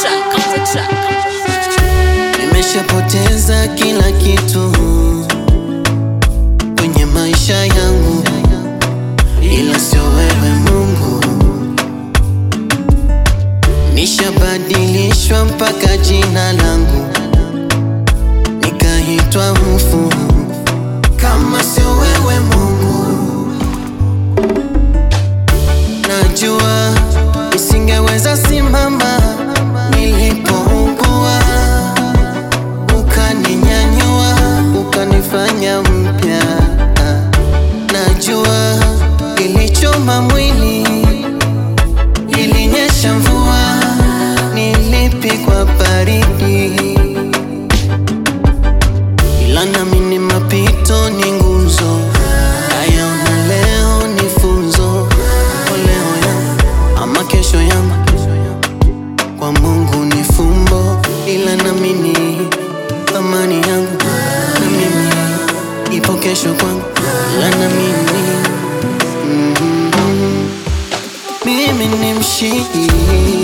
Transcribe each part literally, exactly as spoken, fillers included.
Nimeshapoteza kila kitu kwenye maisha yangu, ila sio wewe Mungu. Nishabadilishwa mpaka jina langu, nikaitwa mfu. Kama sio wewe Mungu, najua nisingeweza simama nilipougua. Ukaninyanyua, ukanifanya mpya. Najua ilichoma mwili, ilinyesha mvua, nilipigwa baridi, ila naamini mapito ni nguzo. Haya una leo ni funzo, kwa leo yangu ama kesho yangu kwa Mungu ni fumbo, ila naamini amani yangu na mimi ipo kesho kwangu, ila naamini mm -hmm. Mimi ni mshindi,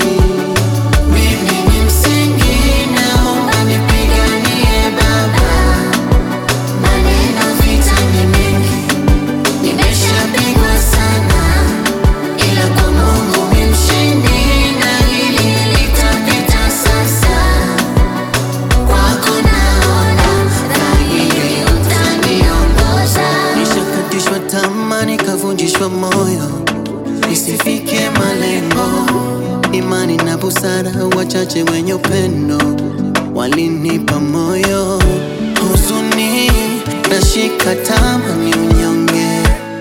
mimi ni msingi, naomba nipiganie Baba. Maneno vita ni mengi, nimeshapigwa sana, ila kwa Mungu ni mshindi, na hili litapita sasa. Kwako naona dhahiri utaniongoza. Nishakatishwa tamaa, nikavunjishwa moyo, nisifike malengo. Imani na busara, wachache wenye upendo walinipa moyo. Huzuni nashika tamaa, ni unyonge,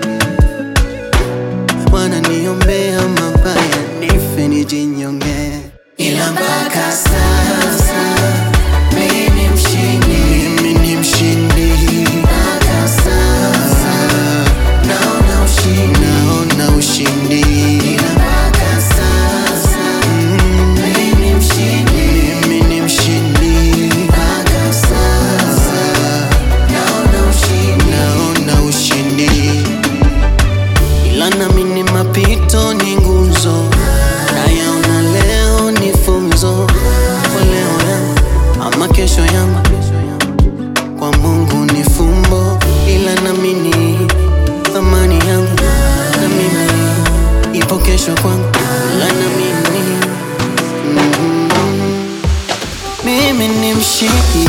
wananiombea mabaya nife nijinyonge, ila mpaka sasa mimi ni mshindi, mimi ni mshindi. Mpaka sasa naona ushindi, naona ushindi, ila mpaka sasa mimi ni mshindi, mimi ni mshindi. Mpaka sasa naona ushindi, naona ushindi, ila naamini mapito ni nguzo. Haya una leo ni funzo, kwa leo yangu ama kesho yangu kwa Mungu ni fumbo, ila naamini amani yangu na mimi ipo kesho kwangu, ila naamini mm -hmm. Mimi ni mshindi,